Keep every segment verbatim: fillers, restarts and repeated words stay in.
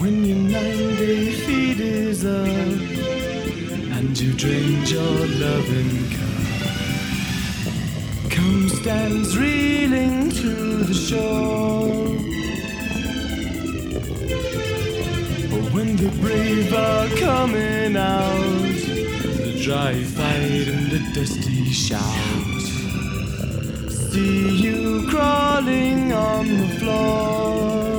When your nine-day feed is up and you drained your loving cup, come stands reeling to the shore. But when the brave are coming out, the dry fight and the dusty shout, see you crawling on the floor.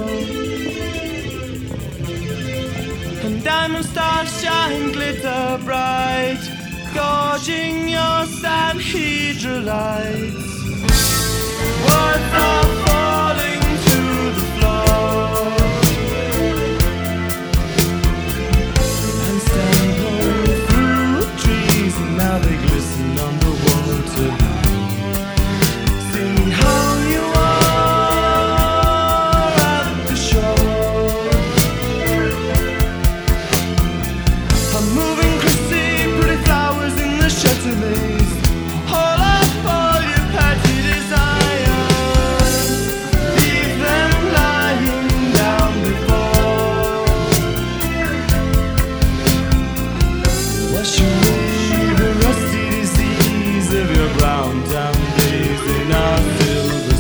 And diamond stars shine, glitter bright, gorging your Sanhedrilites. Words are falling to the floor, and stand blowing through trees, and now they glisten on the water. Sing how you are at the shore. I'm moving Chrissy, pretty flowers in the Châtelet. Hold up all your petty desires, leave them lying down before. Wash away the rusty disease of your brown town days in our silver